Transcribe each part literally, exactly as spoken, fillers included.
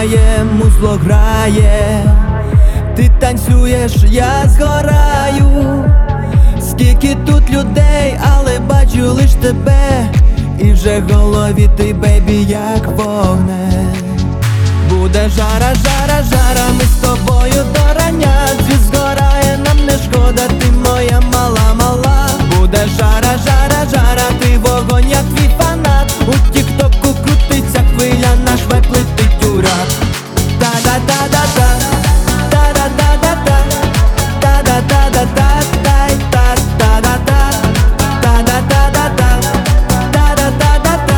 немає, музло грає, ти танцюєш, я згораю. Скільки тут людей, але бачу лиш тебе, і вже в голові ти, бейбі, як вогне. Буде жара, жара, жара, ми з тобою до рання. Світ згорає, нам не шкода, ти моя мала, мала. Буде жара, жара, жара, ти вогонь, я твій фанат. У тік-току крутиться хвиля, наш вайб летить у рап. Та-да-да-да-да, та-да-да-да-да, та-да-да-да-да, та-да-да-да, та-да-да-да-да, та-да-да-да-да,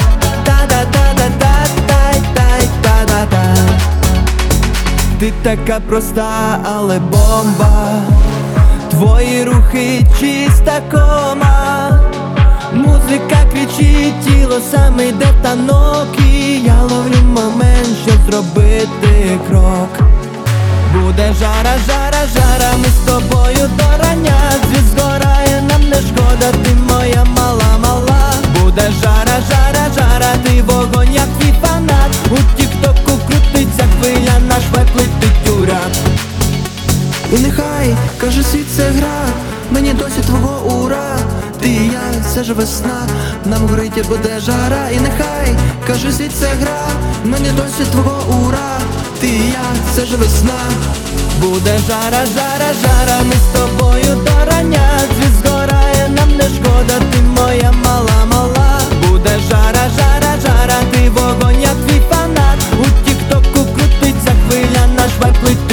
та-да-да-да-да, ти така проста, але бомба. Твої рухи чиста кома. Музика кричить, тіло саме йде в танок. І я ловлю момент, щоб зробити крок. Буде жара, жара, жара, ми з тобою до рання. Світ згорає, нам не шкода, ти моя мала, мала. Буде жара, жара, жара, ти вогонь, як твій фанат. У тік-току крутиться хвиля, наш вайб летить у рап. І нехай, каже світ, це гра, мені досі твого ура. Ти і я, це ж весна, нам горить і буде жара. І нехай, каже світ, це гра, мені досі твого ура. Ти і я, це ж весна. Буде жара, жара, жара, ми з тобою до рання. Світ згорає, нам не шкода, ти моя мала, мала. Буде жара, жара, жара, ти вогонь, як твій фанат. У тік-току крутиться хвиля, наш вайб летить